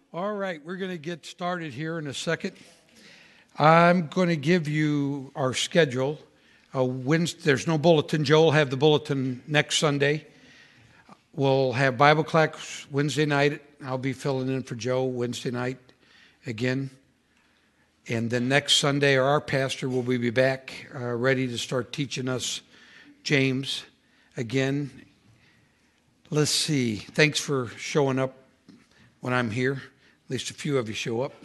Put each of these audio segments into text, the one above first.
All right, we're going to get started here in a second. I'm going to give you our schedule. Wednesday, there's no bulletin. Joe will have the bulletin next Sunday. We'll have Bible class Wednesday night. I'll be filling in for Joe Wednesday night again. And then next Sunday, our pastor will be back ready to start teaching us James again. Let's see. Thanks for showing up when I'm here. At least a few of you show up.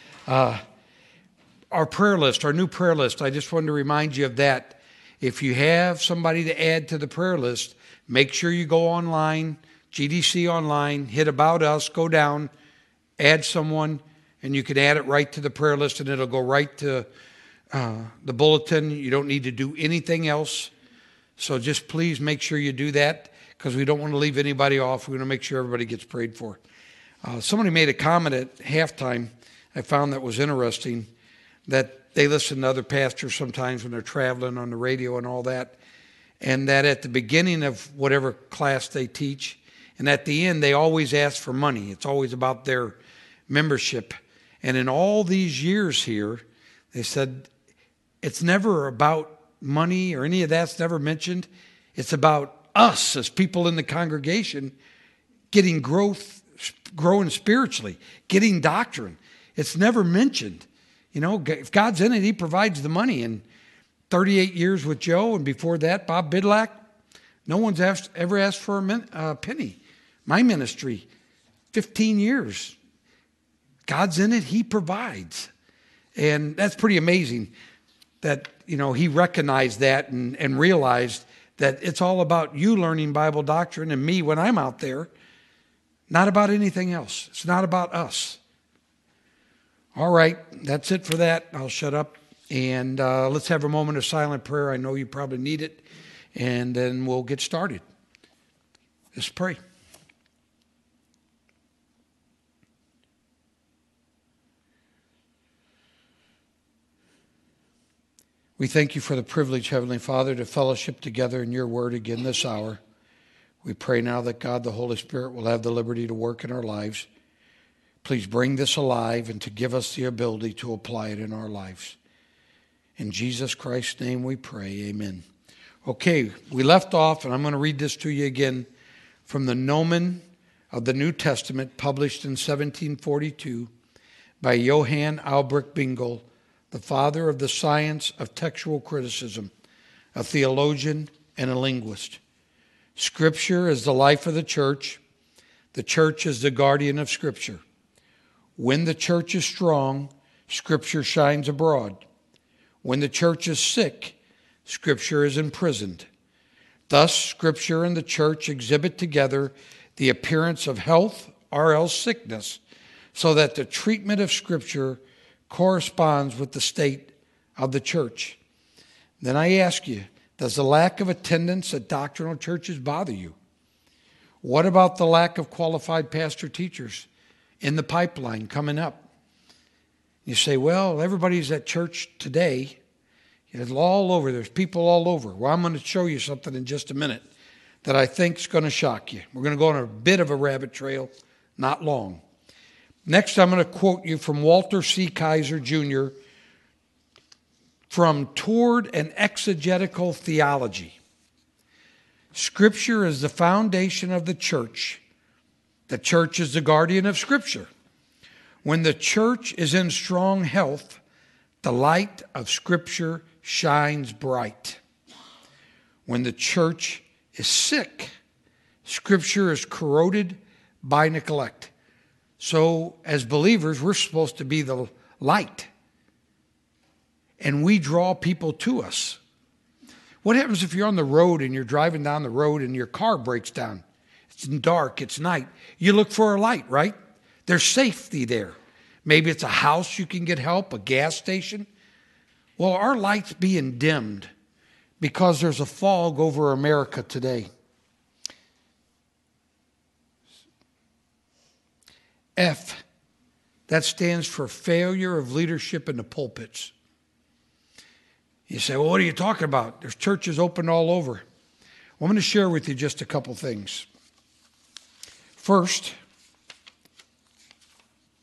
Our prayer list, our new prayer list, I just wanted to remind you of that. If you have somebody to add to the prayer list, make sure you go online, GDC online, hit About Us, go down, add someone, and you can add it right to the prayer list, and it'll go right to the bulletin. You don't need to do anything else. So just please make sure you do that, because we don't want to leave anybody off. We want to make sure everybody gets prayed for. Somebody made a comment at halftime I found that was interesting, that they listen to other pastors sometimes when they're traveling on the radio and all that, and that at the beginning of whatever class they teach, and at the end, they always ask for money. It's always about their membership. And in all these years here, they said, it's never about money or any of that's never mentioned. It's about us as people in the congregation getting growing spiritually, getting doctrine. It's never mentioned. You know, if God's in it, He provides the money. And 38 years with Joe, and before that, Bob Bidlack, no one's ever asked for a penny. My ministry, 15 years. God's in it, He provides. And that's pretty amazing that, you know, He recognized that and realized that it's all about you learning Bible doctrine and me when I'm out there. Not about anything else. It's not about us. All right, that's it for that. I'll shut up. And let's have a moment of silent prayer. I know you probably need it. And then we'll get started. Let's pray. We thank you for the privilege, Heavenly Father, to fellowship together in your word again this hour. We pray now that God, the Holy Spirit, will have the liberty to work in our lives. Please bring this alive and to give us the ability to apply it in our lives. In Jesus Christ's name we pray, amen. Okay, we left off, and I'm going to read this to you again from the Gnomon of the New Testament, published in 1742 by Johann Albrecht Bingel, the father of the science of textual criticism, a theologian and a linguist. Scripture is the life of the church. The church is the guardian of Scripture. When the church is strong, Scripture shines abroad. When the church is sick, Scripture is imprisoned. Thus, Scripture and the church exhibit together the appearance of health or else sickness, so that the treatment of Scripture corresponds with the state of the church. Then I ask you, does the lack of attendance at doctrinal churches bother you? What about the lack of qualified pastor teachers in the pipeline coming up? You say, well, everybody's at church today. It's all over. There's people all over. Well, I'm going to show you something in just a minute that I think is going to shock you. We're going to go on a bit of a rabbit trail, not long. Next, I'm going to quote you from Walter C. Kaiser, Jr., from Toward an Exegetical Theology. Scripture is the foundation of the church. The church is the guardian of Scripture. When the church is in strong health, the light of Scripture shines bright. When the church is sick, Scripture is corroded by neglect. So, as believers, we're supposed to be the light. And we draw people to us. What happens if you're on the road and you're driving down the road and your car breaks down? It's dark, it's night. You look for a light, right? There's safety there. Maybe it's a house you can get help, a gas station. Well, our light's being dimmed because there's a fog over America today. F, that stands for failure of leadership in the pulpits. You say, well, what are you talking about? There's churches open all over. Well, I'm going to share with you just a couple things. First,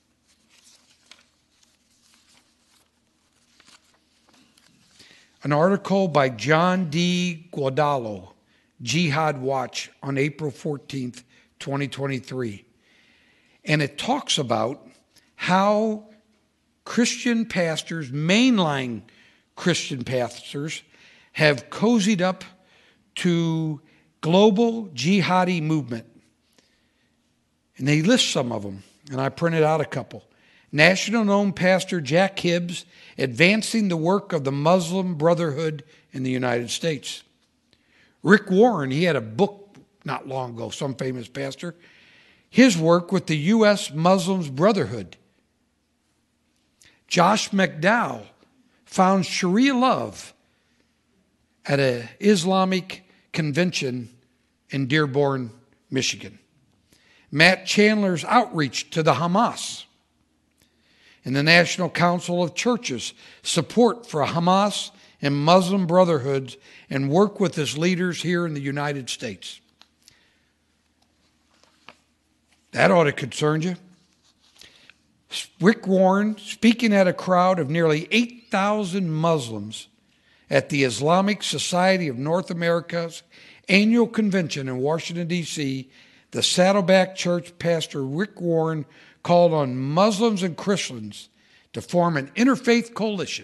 an article by John D. Guadallo, Jihad Watch, on April 14th, 2023. And it talks about how Christian pastors, mainline Christian pastors, have cozied up to global jihadi movement. And they list some of them, and I printed out a couple. National known pastor Jack Hibbs advancing the work of the Muslim Brotherhood in the United States. Rick Warren, he had a book not long ago, some famous pastor, his work with the U.S. Muslims Brotherhood. Josh McDowell found Sharia love at an Islamic convention in Dearborn, Michigan. Matt Chandler's outreach to the Hamas. And the National Council of Churches support for Hamas and Muslim brotherhoods and work with its leaders here in the United States. That ought to concern you. Rick Warren, speaking at a crowd of nearly 8,000 Muslims at the Islamic Society of North America's annual convention in Washington, D.C., the Saddleback Church pastor Rick Warren called on Muslims and Christians to form an interfaith coalition.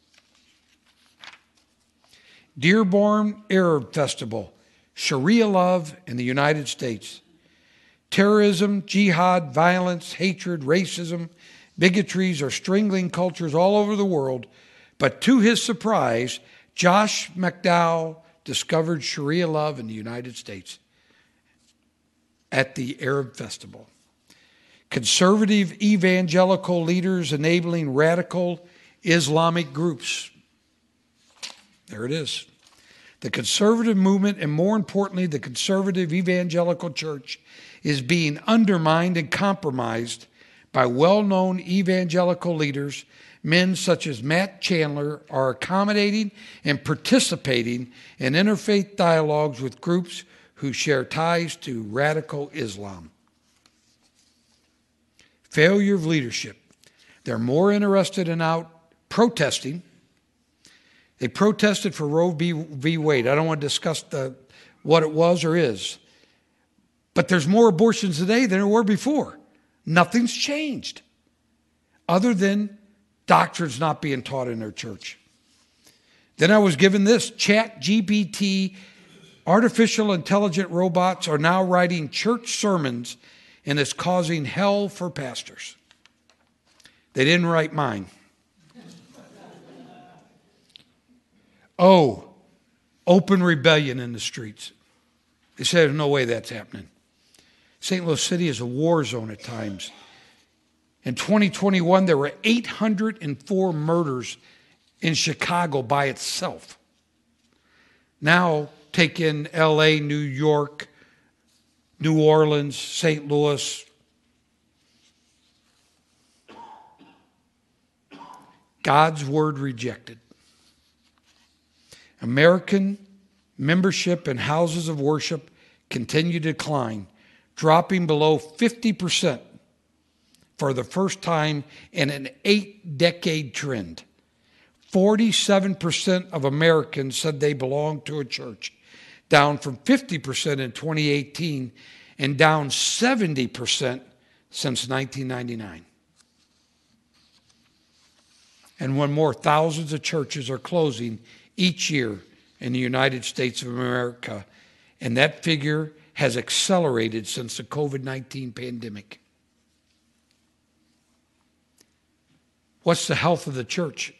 Dearborn Arab Festival, Sharia love in the United States. Terrorism, jihad, violence, hatred, racism, bigotries are strangling cultures all over the world. But to his surprise, Josh McDowell discovered Sharia love in the United States at the Arab Festival. Conservative evangelical leaders enabling radical Islamic groups. There it is. The conservative movement, and more importantly, the conservative evangelical church, is being undermined and compromised by well-known evangelical leaders. Men such as Matt Chandler are accommodating and participating in interfaith dialogues with groups who share ties to radical Islam. Failure of leadership. They're more interested in out protesting. They protested for Roe v. Wade. I don't want to discuss what it was or is. But there's more abortions today than there were before. Nothing's changed other than doctrines not being taught in their church. Then I was given this. ChatGPT, artificial intelligent robots are now writing church sermons, and it's causing hell for pastors. They didn't write mine. Oh, open rebellion in the streets. They say there's no way that's happening. St. Louis City is a war zone at times. In 2021, there were 804 murders in Chicago by itself. Now, take in L.A., New York, New Orleans, St. Louis. God's word rejected. American membership in houses of worship continue to decline, dropping below 50% for the first time in an 8-decade trend. 47% of Americans said they belonged to a church, down from 50% in 2018 and down 70% since 1999. And one more, thousands of churches are closing each year in the United States of America, and that figure has accelerated since the COVID-19 pandemic. What's the health of the church?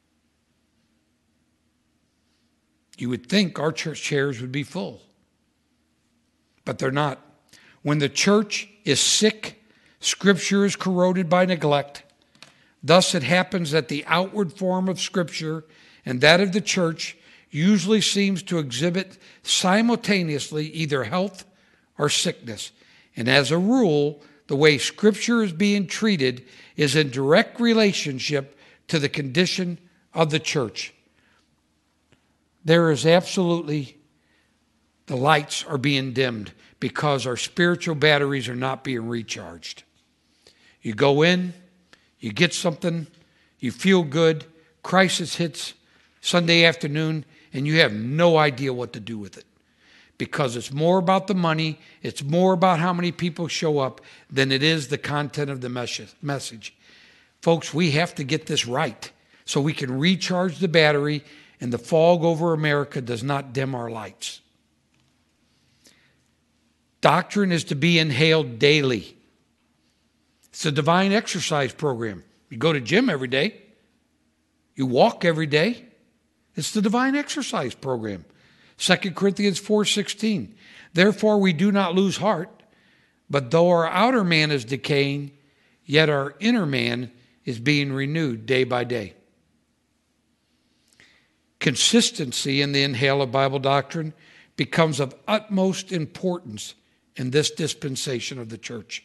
You would think our church chairs would be full, but they're not. When the church is sick, Scripture is corroded by neglect. Thus it happens that the outward form of Scripture and that of the church usually seems to exhibit simultaneously either health or sickness. And as a rule, the way Scripture is being treated is in direct relationship to the condition of the church. There is absolutely, the lights are being dimmed because our spiritual batteries are not being recharged. You go in, you get something, you feel good, crisis hits, Sunday afternoon, and you have no idea what to do with it. Because it's more about the money, it's more about how many people show up than it is the content of the message. Folks, we have to get this right so we can recharge the battery and the fog over America does not dim our lights. Doctrine is to be inhaled daily. It's a divine exercise program. You go to gym every day. You walk every day. It's the divine exercise program. 2 Corinthians 4:16. Therefore we do not lose heart, but though our outer man is decaying, yet our inner man is being renewed day by day. Consistency in the inhale of Bible doctrine becomes of utmost importance in this dispensation of the church.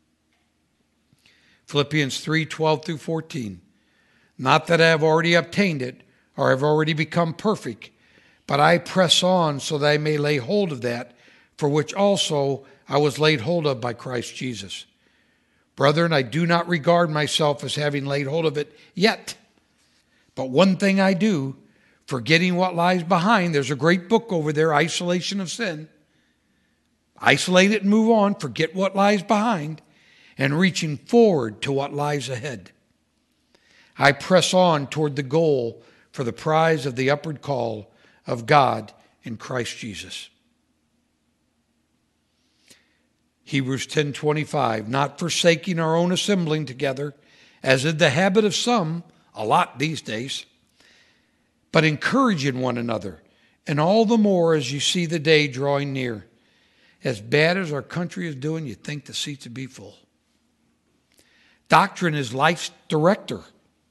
Philippians 3:12 through 14. Not that I have already obtained it or have already become perfect, but I press on so that I may lay hold of that for which also I was laid hold of by Christ Jesus. Brethren, I do not regard myself as having laid hold of it yet. But one thing I do, forgetting what lies behind. There's a great book over there, Isolation of Sin. Isolate it and move on. Forget what lies behind. And reaching forward to what lies ahead. I press on toward the goal for the prize of the upward call of God in Christ Jesus. Hebrews 10:25, not forsaking our own assembling together, as is the habit of some, a lot these days, but encouraging one another, and all the more as you see the day drawing near. As bad as our country is doing, you'd think the seats would be full. Doctrine is life's director.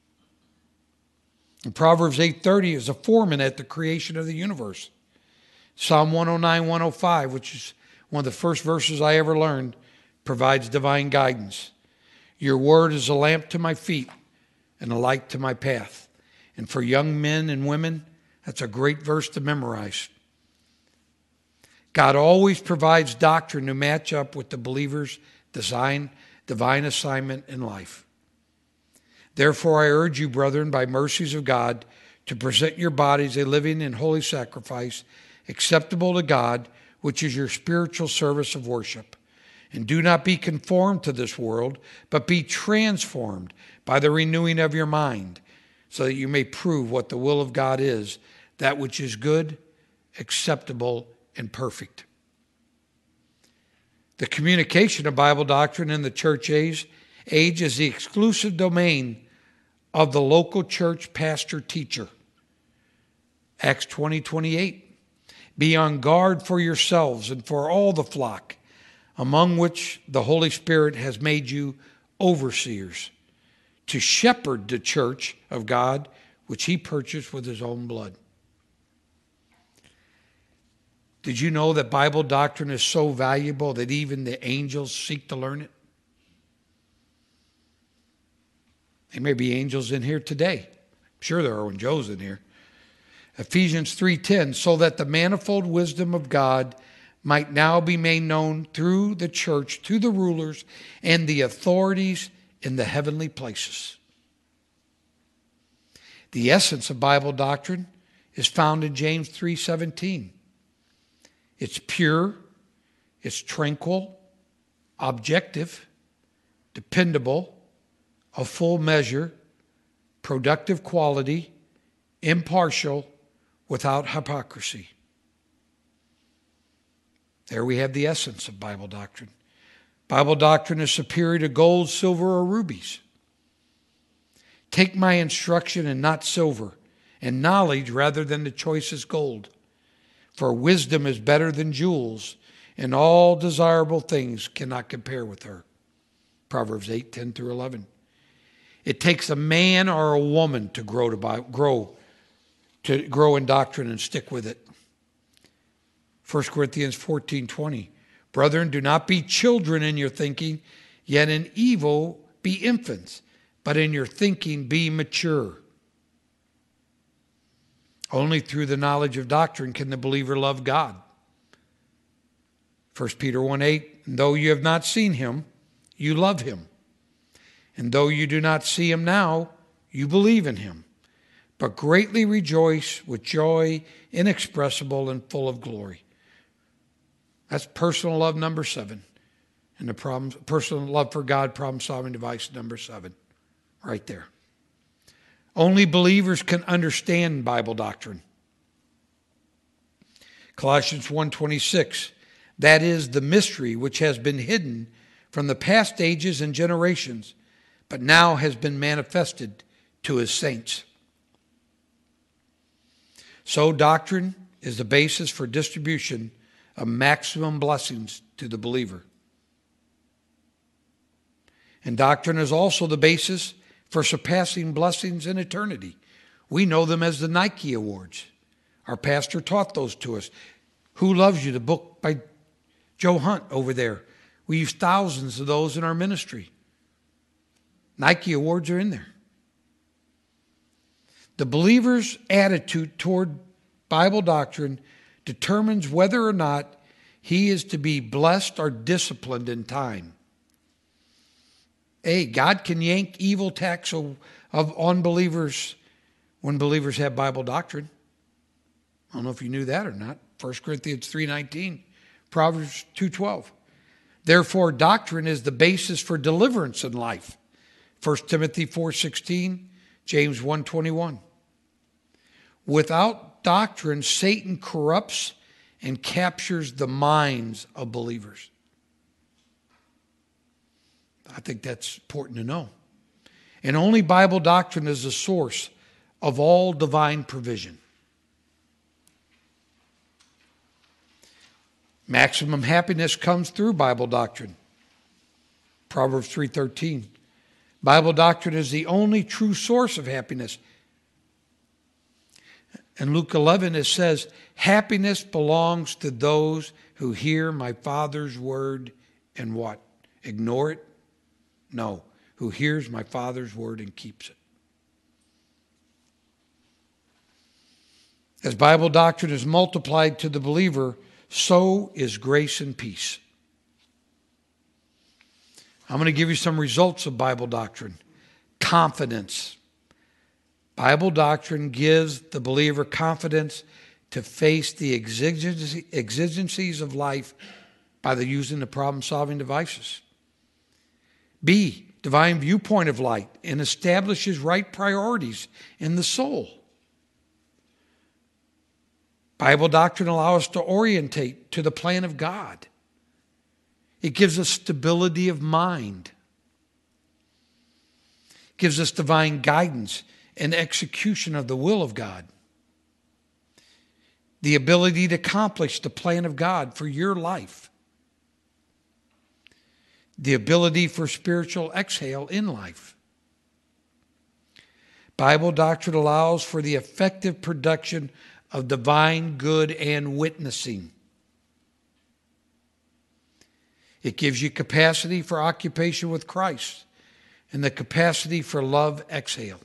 In Proverbs 8:30 is a foreman at the creation of the universe. Psalm 109, 105, which is one of the first verses I ever learned, provides divine guidance. Your word is a lamp to my feet and a light to my path. And for young men and women, that's a great verse to memorize. God always provides doctrine to match up with the believer's divine assignment in life. Therefore, I urge you, brethren, by mercies of God, to present your bodies a living and holy sacrifice, acceptable to God, which is your spiritual service of worship. And do not be conformed to this world, but be transformed by the renewing of your mind, so that you may prove what the will of God is, that which is good, acceptable, and perfect. The communication of Bible doctrine in the church age is the exclusive domain of the local church pastor teacher. Acts 20:28. Be on guard for yourselves and for all the flock, among which the Holy Spirit has made you overseers, to shepherd the church of God, which he purchased with his own blood. Did you know that Bible doctrine is so valuable that even the angels seek to learn it? There may be angels in here today. I'm sure there are when Joe's in here. Ephesians 3:10, so that the manifold wisdom of God might now be made known through the church to the rulers and the authorities in the heavenly places. The essence of Bible doctrine is found in James 3:17. It's pure, it's tranquil, objective, dependable, of full measure, productive quality, impartial, without hypocrisy. There we have the essence of Bible doctrine. Bible doctrine is superior to gold, silver, or rubies. Take my instruction and not silver, and knowledge rather than the choicest gold. For wisdom is better than jewels, and all desirable things cannot compare with her. Proverbs 8:10 through 11. It takes a man or a woman to grow in doctrine and stick with it. 1 Corinthians 14:20. Brethren, do not be children in your thinking, yet in evil be infants, but in your thinking be mature. Only through the knowledge of doctrine can the believer love God. 1 Peter 1:8, though you have not seen him, you love him. And though you do not see him now, you believe in him, but greatly rejoice with joy inexpressible and full of glory. That's personal love number 7. And the personal love for God, problem-solving device number 7. Right there. Only believers can understand Bible doctrine. Colossians 1:26, that is the mystery which has been hidden from the past ages and generations, but now has been manifested to his saints. So doctrine is the basis for distribution of maximum blessings to the believer. And doctrine is also the basis for surpassing blessings in eternity. We know them as the Nike Awards. Our pastor taught those to us. Who Loves You, the book by Joe Hunt over there. We use thousands of those in our ministry. Nike Awards are in there. The believer's attitude toward Bible doctrine determines whether or not he is to be blessed or disciplined in time. Hey, God can yank evil tax of unbelievers when believers have Bible doctrine. I don't know if you knew that or not. 1 Corinthians 3:19, Proverbs 2:12. Therefore, doctrine is the basis for deliverance in life. 1 Timothy 4:16, James 1:21. Without doctrine, Satan corrupts and captures the minds of believers. I think that's important to know. And only Bible doctrine is the source of all divine provision. Maximum happiness comes through Bible doctrine. Proverbs 3:13. Bible doctrine is the only true source of happiness. In Luke 11 it says, happiness belongs to those who hear my Father's word and what? Ignore it? No. Who hears my Father's word and keeps it. As Bible doctrine is multiplied to the believer, so is grace and peace. I'm going to give you some results of Bible doctrine. Confidence. Bible doctrine gives the believer confidence to face the exigencies of life by using the problem-solving devices. B, divine viewpoint of light and establishes right priorities in the soul. Bible doctrine allows us to orientate to the plan of God. It gives us stability of mind. It gives us divine guidance and execution of the will of God. The ability to accomplish the plan of God for your life. The ability for spiritual exhale in life. Bible doctrine allows for the effective production of divine good and witnessing. It gives you capacity for occupation with Christ and the capacity for love exhale.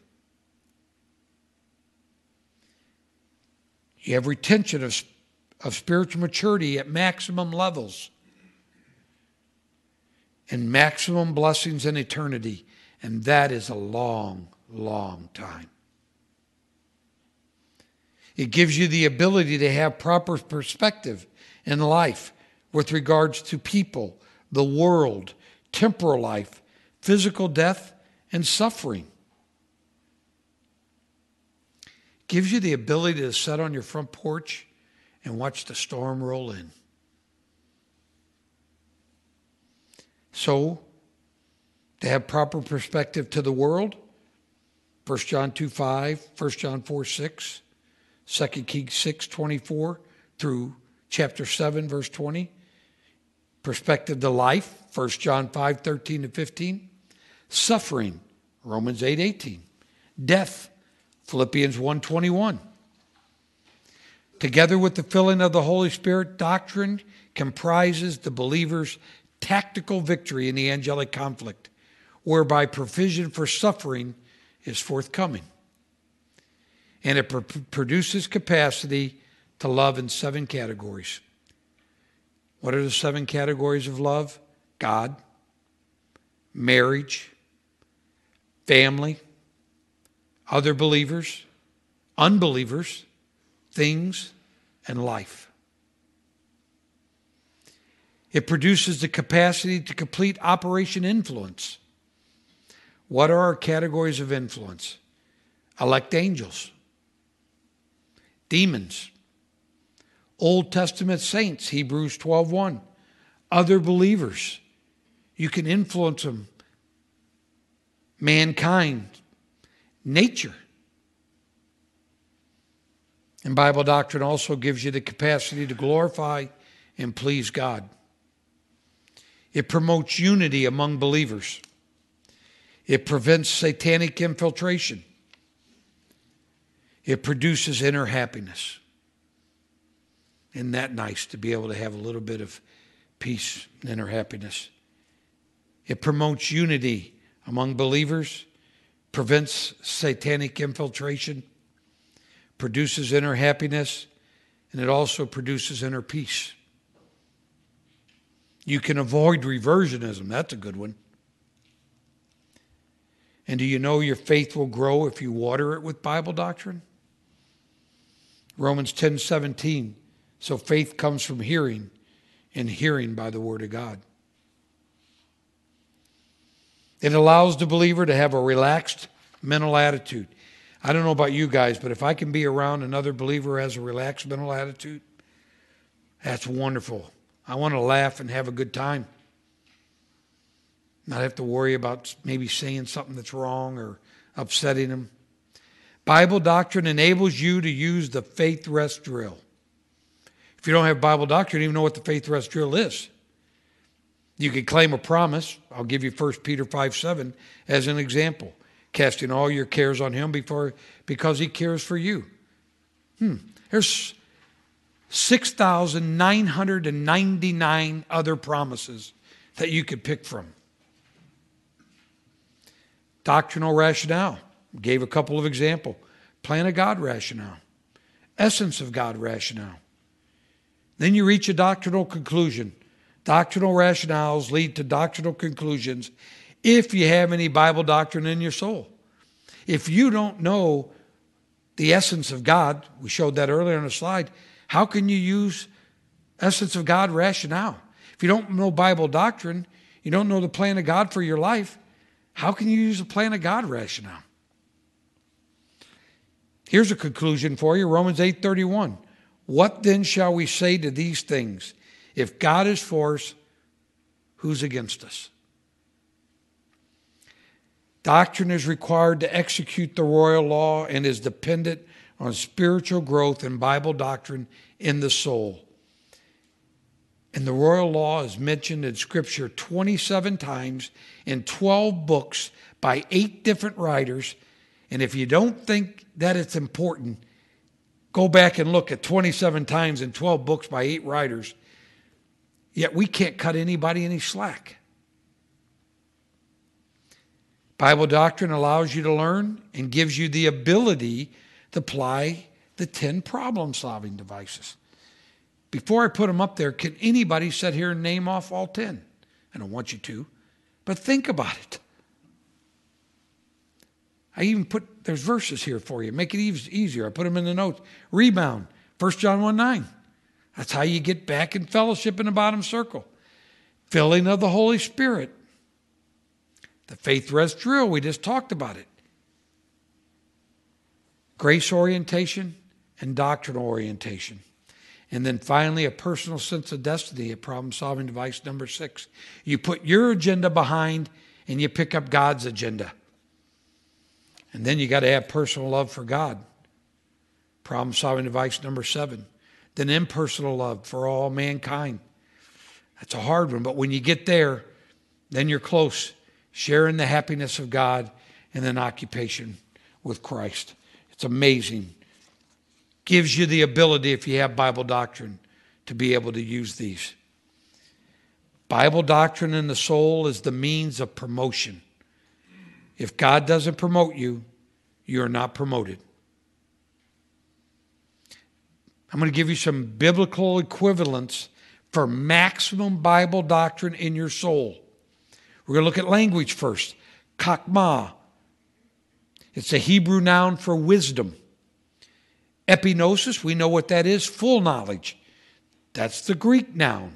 You have retention of spiritual maturity at maximum levels and maximum blessings in eternity. And that is a long, long time. It gives you the ability to have proper perspective in life with regards to people, the world, temporal life, physical death, and suffering. It gives you the ability to sit on your front porch and watch the storm roll in. So, to have proper perspective to the world, 1 John 2:5, 1 John 4:6, 2 Kings 6:24 through chapter 7, verse 20. Perspective to life, 1 John 5:13-15. Suffering, Romans 8:18. Death, Philippians 1:21. Together with the filling of the Holy Spirit, doctrine comprises the believer's tactical victory in the angelic conflict, whereby provision for suffering is forthcoming. And it produces capacity to love in 7 categories. What are the 7 categories of love? God, marriage, family, other believers, unbelievers, things, and life. It produces the capacity to complete Operation Influence. What are our categories of influence? Elect angels, demons, Old Testament saints, Hebrews 12:1, other believers. You can influence them. Mankind, nature. And Bible doctrine also gives you the capacity to glorify and please God. It promotes unity among believers. It prevents satanic infiltration. It produces inner happiness. Isn't that nice to be able to have a little bit of peace and inner happiness? It promotes unity among believers, prevents satanic infiltration, produces inner happiness, and it also produces inner peace. You can avoid reversionism. That's a good one. And do you know your faith will grow if you water it with Bible doctrine? Romans 10:17. So faith comes from hearing, and hearing by the Word of God. It allows the believer to have a relaxed mental attitude. I don't know about you guys, but if I can be around another believer who has a relaxed mental attitude, that's wonderful. I want to laugh and have a good time. Not have to worry about maybe saying something that's wrong or upsetting them. Bible doctrine enables you to use the faith rest drill. If you don't have Bible doctrine, you don't even know what the faith rest drill is. You can claim a promise. I'll give you 1 Peter 5:7 as an example. Casting all your cares on him because he cares for you. There's 6,999 other promises that you could pick from. Doctrinal rationale. Gave a couple of examples. Plan of God rationale. Essence of God rationale. Then you reach a doctrinal conclusion. Doctrinal rationales lead to doctrinal conclusions if you have any Bible doctrine in your soul. If you don't know the essence of God, we showed that earlier on the slide, how can you use essence of God rationale? If you don't know Bible doctrine, you don't know the plan of God for your life, how can you use the plan of God rationale? Here's a conclusion for you, Romans 8:31. What then shall we say to these things? If God is for us, who's against us? Doctrine is required to execute the royal law and is dependent on spiritual growth and Bible doctrine in the soul. And the royal law is mentioned in Scripture 27 times in 12 books by 8 different writers. And if you don't think that it's important, go back and look at 27 times in 12 books by 8 writers. Yet we can't cut anybody any slack. Bible doctrine allows you to learn and gives you the ability to apply the 10 problem-solving devices. Before I put them up there, can anybody sit here and name off all 10? I don't want you to, but think about it. I even there's verses here for you. Make it easier. I put them in the notes. Rebound, 1 John 1:9. That's how you get back in fellowship in the bottom circle. Filling of the Holy Spirit. The faith rest drill, we just talked about it. Grace orientation and doctrinal orientation. And then finally, a personal sense of destiny, a problem-solving device number 6. You put your agenda behind and you pick up God's agenda. And then you got to have personal love for God. Problem-solving device number 7. Then impersonal love for all mankind. That's a hard one, but when you get there, then you're close. Sharing the happiness of God and then occupation with Christ. It's amazing. Gives you the ability, if you have Bible doctrine, to be able to use these. Bible doctrine in the soul is the means of promotion. If God doesn't promote you, you are not promoted. I'm going to give you some biblical equivalents for maximum Bible doctrine in your soul. We're going to look at language first. Chokmah. It's a Hebrew noun for wisdom. Epignosis, we know what that is, full knowledge. That's the Greek noun.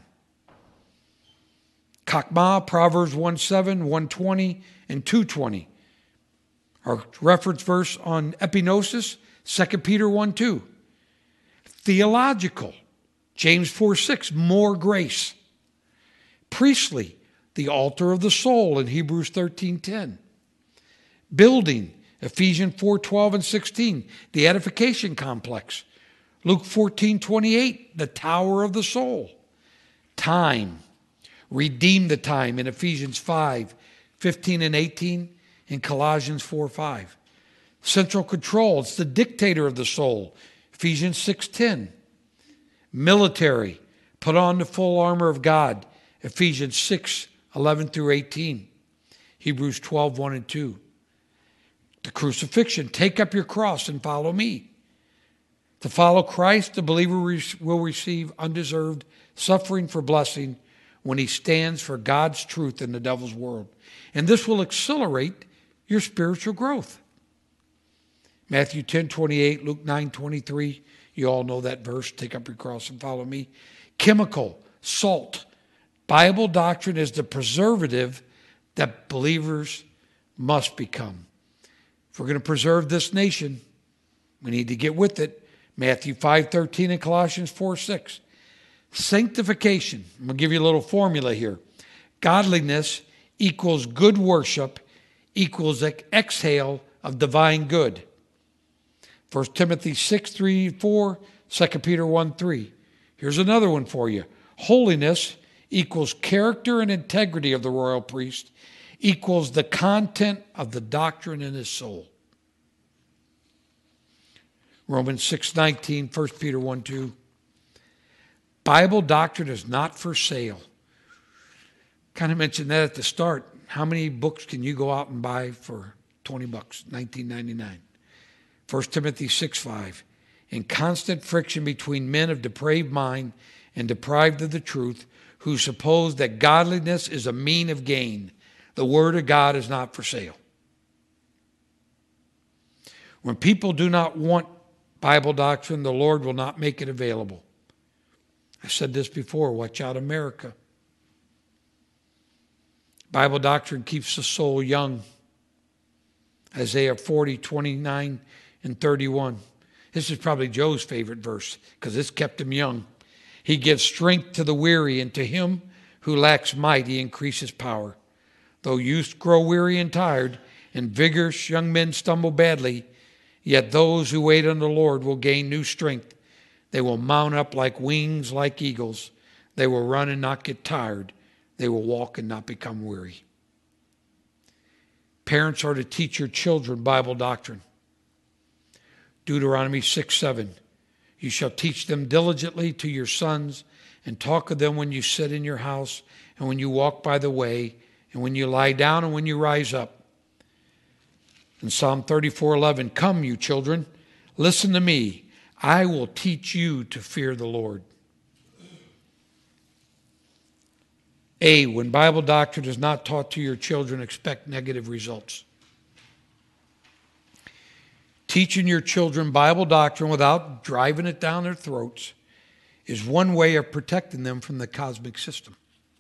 Chokmah, Proverbs 1:7, 1:20, and 2:20. Our reference verse on epignosis, 2 Peter 1:2. Theological, James 4:6, more grace. Priestly, the altar of the soul in Hebrews 13:10. Building, Ephesians 4:12 and 16, the edification complex. Luke 14:28, the tower of the soul. Time, redeem the time in Ephesians 5:15 and 18, and Colossians 4:5. Central control, it's the dictator of the soul, Ephesians 6:10. Military, put on the full armor of God, Ephesians 6:11 through 18. Hebrews 12:1 and 2. The crucifixion, take up your cross and follow me. To follow Christ, the believer will receive undeserved suffering for blessing when he stands for God's truth in the devil's world. And this will accelerate your spiritual growth. Matthew 10:28, Luke 9:23. You all know that verse. Take up your cross and follow me. Chemical, salt. Bible doctrine is the preservative that believers must become. If we're going to preserve this nation, we need to get with it. Matthew 5:13 and Colossians 4:6. Sanctification. I'm going to give you a little formula here. Godliness equals good worship equals exhale of divine good. 1 Timothy 6:3-4, 2 Peter 1:3. Here's another one for you. Holiness equals character and integrity of the royal priest equals the content of the doctrine in his soul. Romans 6:19, 1 Peter 1:2. Bible doctrine is not for sale. Kind of mentioned that at the start. How many books can you go out and buy for $20, $19.99? 1 Timothy 6:5. In constant friction between men of depraved mind and deprived of the truth, who suppose that godliness is a mean of gain. The word of God is not for sale. When people do not want Bible doctrine, the Lord will not make it available. I said this before, watch out, America. Bible doctrine keeps the soul young. Isaiah 40:29 and 31. This is probably Joe's favorite verse because it's kept him young. He gives strength to the weary, and to him who lacks might, he increases power. Though youth grow weary and tired, and vigorous young men stumble badly, yet those who wait on the Lord will gain new strength. They will mount up like wings like eagles. They will run and not get tired. They will walk and not become weary. Parents are to teach your children Bible doctrine. Deuteronomy 6:7. You shall teach them diligently to your sons, and talk of them when you sit in your house, and when you walk by the way, and when you lie down, and when you rise up. In Psalm 34:11, come, you children, listen to me. I will teach you to fear the Lord. A, when Bible doctrine is not taught to your children, expect negative results. Teaching your children Bible doctrine without driving it down their throats is one way of protecting them from the cosmic system.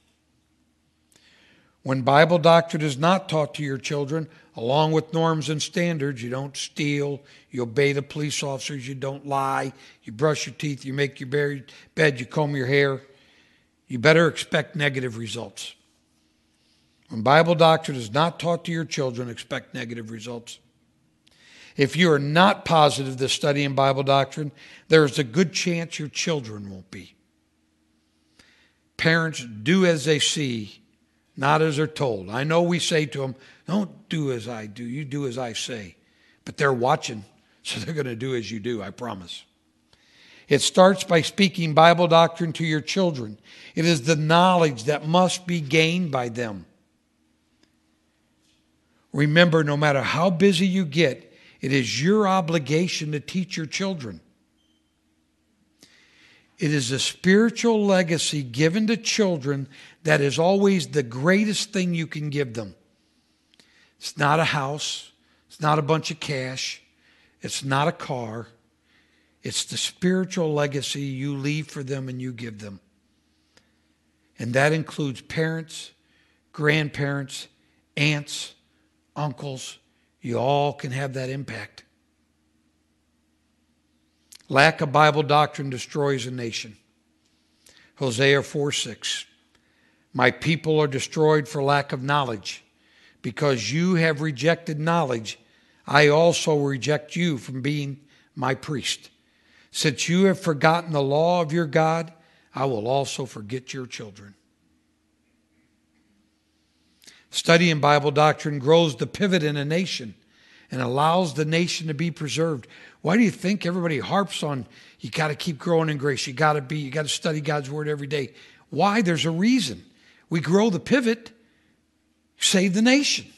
When Bible doctrine is not taught to your children, along with norms and standards, you don't steal, you obey the police officers, you don't lie, you brush your teeth, you make your bed, you comb your hair, you better expect negative results. When Bible doctrine is not taught to your children, expect negative results. If you are not positive to studying Bible doctrine, there is a good chance your children won't be. Parents, do as they see, not as they're told. I know we say to them, don't do as I do, you do as I say. But they're watching, so they're going to do as you do, I promise. It starts by speaking Bible doctrine to your children. It is the knowledge that must be gained by them. Remember, no matter how busy you get, it is your obligation to teach your children. It is a spiritual legacy given to children that is always the greatest thing you can give them. It's not a house. It's not a bunch of cash. It's not a car. It's the spiritual legacy you leave for them and you give them. And that includes parents, grandparents, aunts, uncles. You all can have that impact. Lack of Bible doctrine destroys a nation. Hosea 4:6. My people are destroyed for lack of knowledge. Because you have rejected knowledge, I also reject you from being my priest. Since you have forgotten the law of your God, I will also forget your children. Studying Bible doctrine grows the pivot in a nation and allows the nation to be preserved. Why do you think everybody harps on you got to keep growing in grace? You got to study God's word every day. Why? There's a reason. We grow the pivot, save the nation.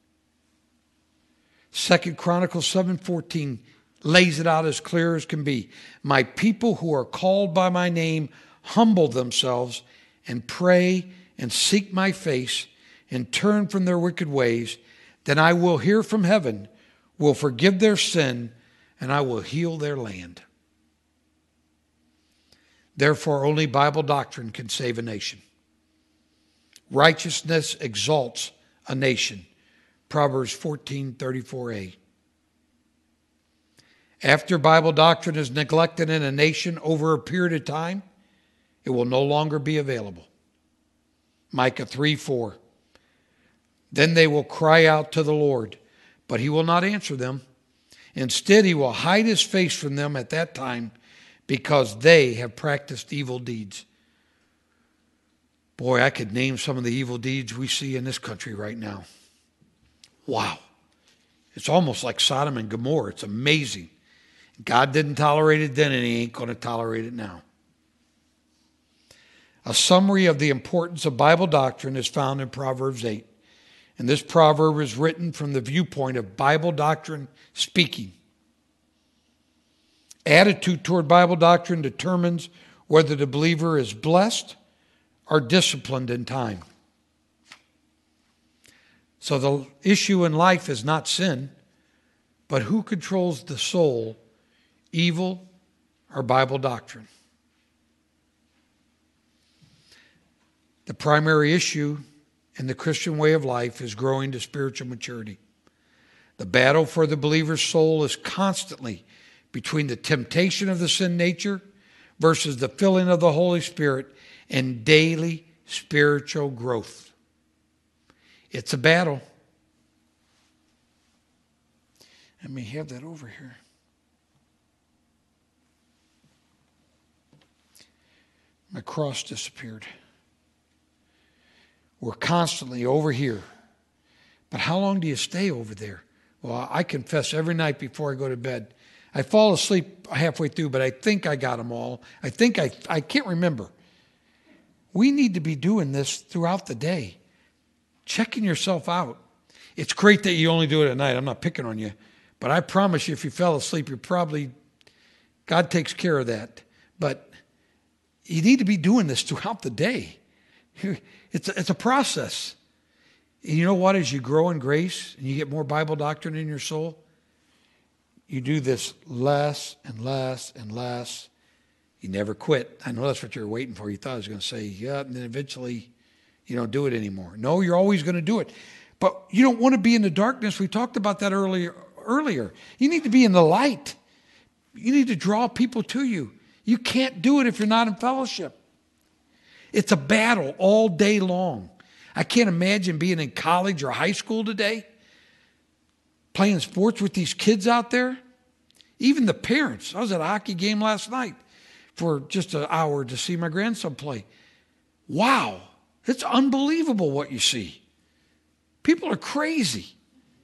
2 Chronicles 7:14 lays it out as clear as can be. My people who are called by my name humble themselves and pray and seek my face and turn from their wicked ways, then I will hear from heaven, will forgive their sin, and I will heal their land. Therefore, only Bible doctrine can save a nation. Righteousness exalts a nation. Proverbs 14:34a. After Bible doctrine is neglected in a nation over a period of time, it will no longer be available. Micah 3:4. Then they will cry out to the Lord, but he will not answer them. Instead, he will hide his face from them at that time because they have practiced evil deeds. Boy, I could name some of the evil deeds we see in this country right now. Wow. It's almost like Sodom and Gomorrah. It's amazing. God didn't tolerate it then, and he ain't going to tolerate it now. A summary of the importance of Bible doctrine is found in Proverbs 8. And this proverb is written from the viewpoint of Bible doctrine speaking. Attitude toward Bible doctrine determines whether the believer is blessed or disciplined in time. So the issue in life is not sin, but who controls the soul, evil or Bible doctrine? The primary issue in the Christian way of life is growing to spiritual maturity. The battle for the believer's soul is constantly between the temptation of the sin nature versus the filling of the Holy Spirit and daily spiritual growth. It's a battle. Let me have that over here. My cross disappeared. We're constantly over here. But how long do you stay over there? Well, I confess every night before I go to bed, I fall asleep halfway through, but I think I got them all. I can't remember. We need to be doing this throughout the day, checking yourself out. It's great that you only do it at night. I'm not picking on you. But I promise you, if you fell asleep, God takes care of that. But you need to be doing this throughout the day. It's a process. And you know what? As you grow in grace and you get more Bible doctrine in your soul, you do this less and less and less. You never quit. I know that's what you were waiting for. You thought I was going to say, yeah, and then eventually you don't do it anymore. No, you're always going to do it. But you don't want to be in the darkness. We talked about that earlier. You need to be in the light. You need to draw people to you. You can't do it if you're not in fellowship. It's a battle all day long. I can't imagine being in college or high school today, playing sports with these kids out there. Even the parents. I was at a hockey game last night for just an hour to see my grandson play. Wow, it's unbelievable what you see. People are crazy.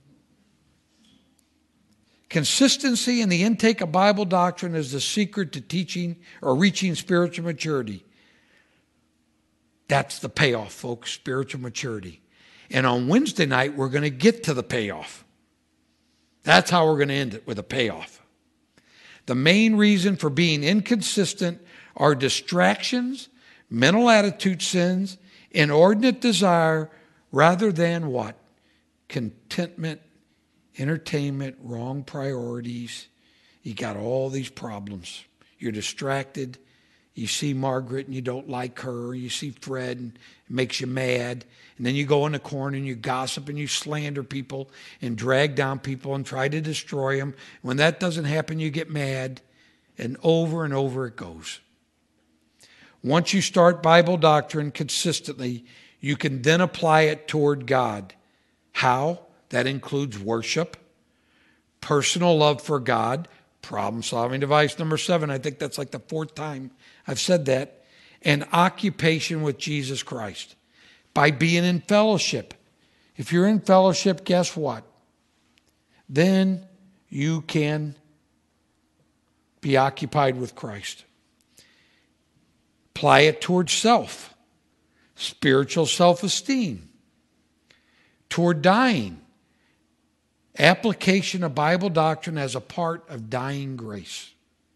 Consistency in the intake of Bible doctrine is the secret to teaching or reaching spiritual maturity. That's the payoff, folks, spiritual maturity. And on Wednesday night, we're going to get to the payoff. That's how we're going to end it, with a payoff. The main reason for being inconsistent are distractions, mental attitude sins, inordinate desire, rather than what? Contentment, entertainment, wrong priorities. you got all these problems. You're distracted. You see Margaret and you don't like her. You see Fred and it makes you mad. And then you go in the corner and you gossip and you slander people and drag down people and try to destroy them. When that doesn't happen, you get mad. And over it goes. Once you start Bible doctrine consistently, you can then apply it toward God. How? That includes worship, personal love for God, problem-solving device number 7. I think that's like the 4th time I've said that. And occupation with Jesus Christ. By being in fellowship. If you're in fellowship, guess what? Then you can be occupied with Christ. Apply it towards self. Spiritual self-esteem. Toward dying. Application of Bible doctrine as a part of dying grace.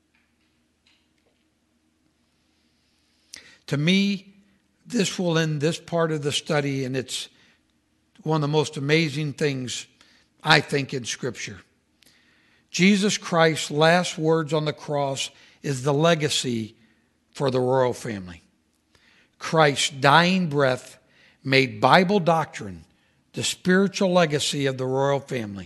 To me, this will end this part of the study, and it's one of the most amazing things, I think, in Scripture. Jesus Christ's last words on the cross is the legacy for the royal family. Christ's dying breath made Bible doctrine the spiritual legacy of the royal family.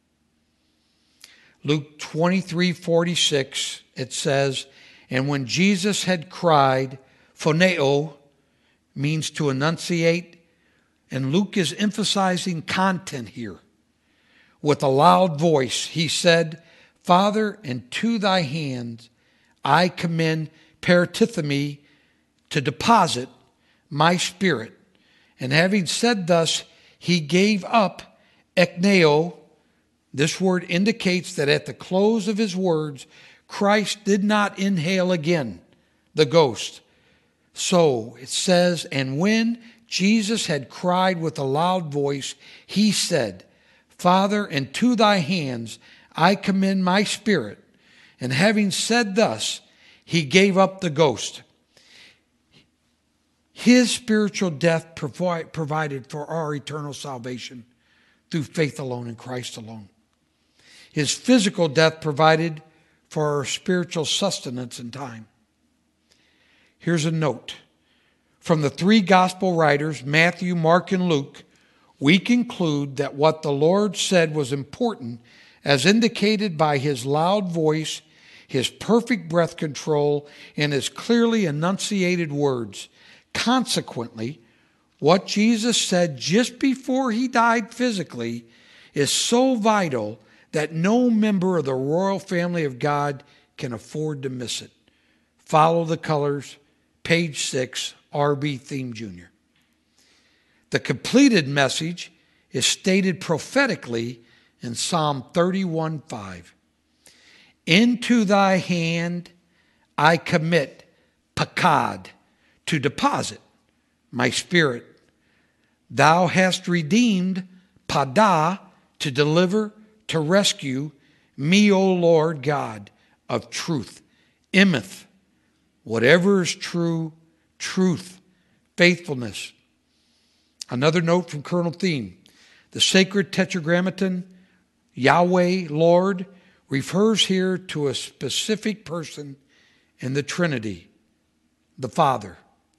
Luke 23:46, it says, and when Jesus had cried, phoneo means to enunciate, and Luke is emphasizing content here. With a loud voice, he said, Father, into thy hands I commend paratithemi to deposit my spirit. And having said thus, he gave up ekneo. This word indicates that at the close of his words, Christ did not inhale again the ghost. So it says, and when Jesus had cried with a loud voice, he said, Father, into thy hands I commend my spirit. And having said thus, he gave up the ghost. His spiritual death provided for our eternal salvation through faith alone in Christ alone. His physical death provided for our spiritual sustenance in time. Here's a note. From the 3 gospel writers, Matthew, Mark, and Luke, we conclude that what the Lord said was important as indicated by his loud voice, his perfect breath control, and his clearly enunciated words. Consequently, what Jesus said just before he died physically is so vital that no member of the royal family of God can afford to miss it. Follow the colors, page 6, R.B. Theme Jr. The completed message is stated prophetically in Psalm 31:5. Into thy hand I commit pakad, to deposit my spirit. Thou hast redeemed pada, to deliver, to rescue me, O Lord God of truth. Emeth, whatever is true, truth, faithfulness. Another note from Colonel Theme. The sacred tetragrammaton, Yahweh, Lord, refers here to a specific person in the Trinity, the Father.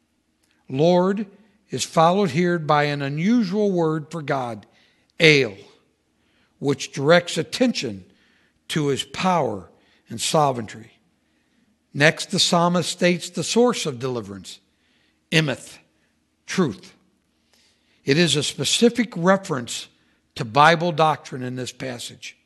Lord is followed here by an unusual word for God, El, which directs attention to his power and sovereignty. Next, the psalmist states the source of deliverance, Emeth, truth. It is a specific reference to Bible doctrine in this passage.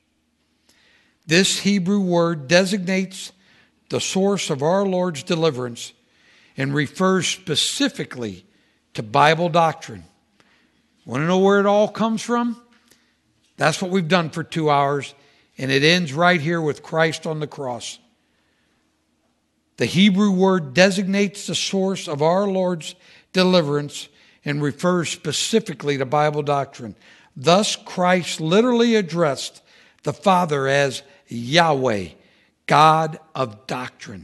This Hebrew word designates the source of our Lord's deliverance and refers specifically to Bible doctrine. Want to know where it all comes from? That's what we've done for 2 hours, and it ends right here with Christ on the cross. The Hebrew word designates the source of our Lord's deliverance and refers specifically to Bible doctrine. Thus, Christ literally addressed the Father as Yahweh, God of doctrine.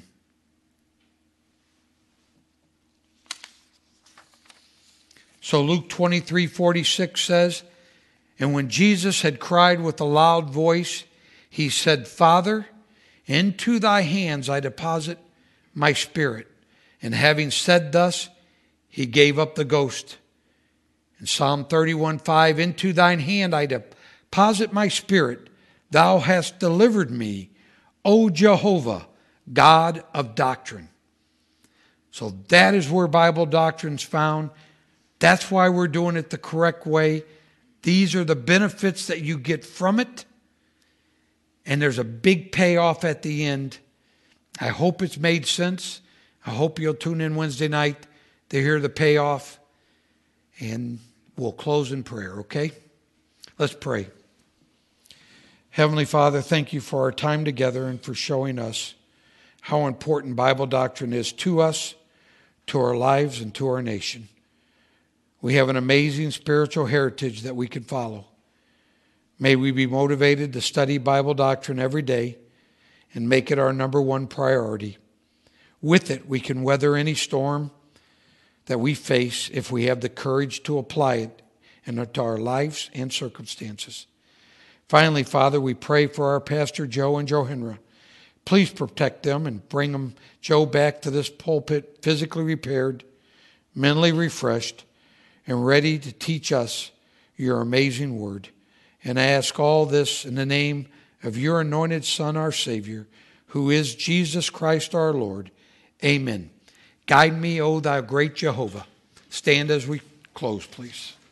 So Luke 23:46 says, and when Jesus had cried with a loud voice, he said, Father, Into thy hands I deposit my spirit. And having said thus, he gave up the ghost. In Psalm 31:5, into thine hand I deposit my spirit. Thou hast delivered me, O Jehovah, God of doctrine. So that is where Bible doctrine's found. That's why we're doing it the correct way. These are the benefits that you get from it. And there's a big payoff at the end. I hope it's made sense. I hope you'll tune in Wednesday night to hear the payoff. And we'll close in prayer, okay? Let's pray. Heavenly Father, thank you for our time together and for showing us how important Bible doctrine is to us, to our lives, and to our nation. We have an amazing spiritual heritage that we can follow. May we be motivated to study Bible doctrine every day and make it our number one priority. With it, we can weather any storm that we face if we have the courage to apply it into our lives and circumstances. Finally, Father, we pray for our Pastor Joe and Johanna. Please protect them and bring Joe back to this pulpit physically repaired, mentally refreshed, and ready to teach us your amazing word. And I ask all this in the name of your anointed Son, our Savior, who is Jesus Christ our Lord. Amen. Guide me, O thou great Jehovah. Stand as we close, please.